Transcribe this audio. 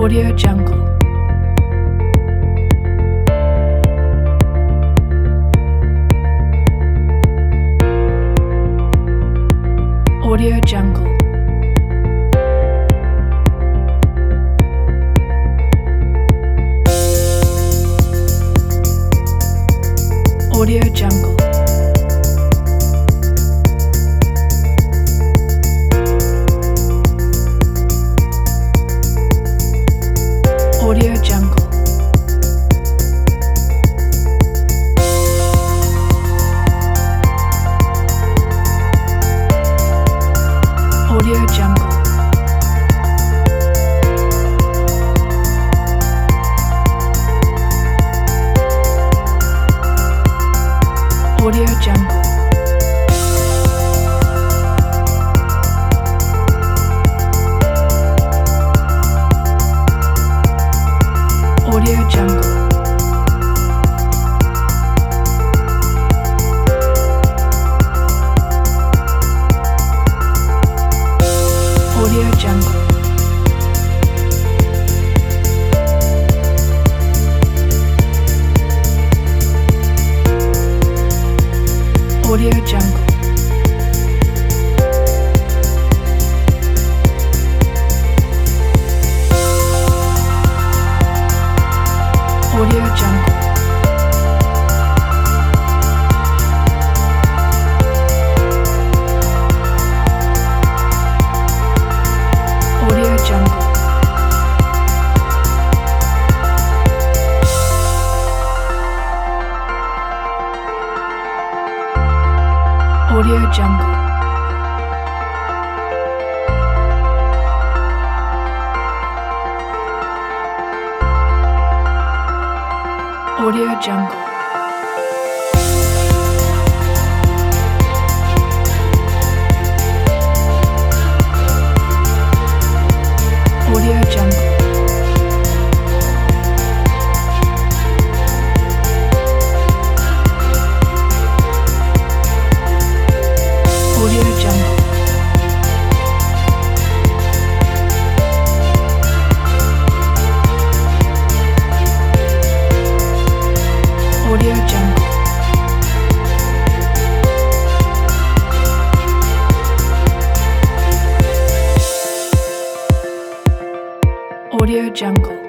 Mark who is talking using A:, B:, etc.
A: Audio Jungle. Audio Jungle. Audio Jungle. Audio Jungle. Audio Jungle. Audio Jungle. Audio Jungle. Audio Jungle. Audio Jungle. Audio Jungle. Audio Jungle. Audio Jungle. Audio Jungle. Audio Jungle. Audio Jungle. Audio Jungle. Audio Jungle.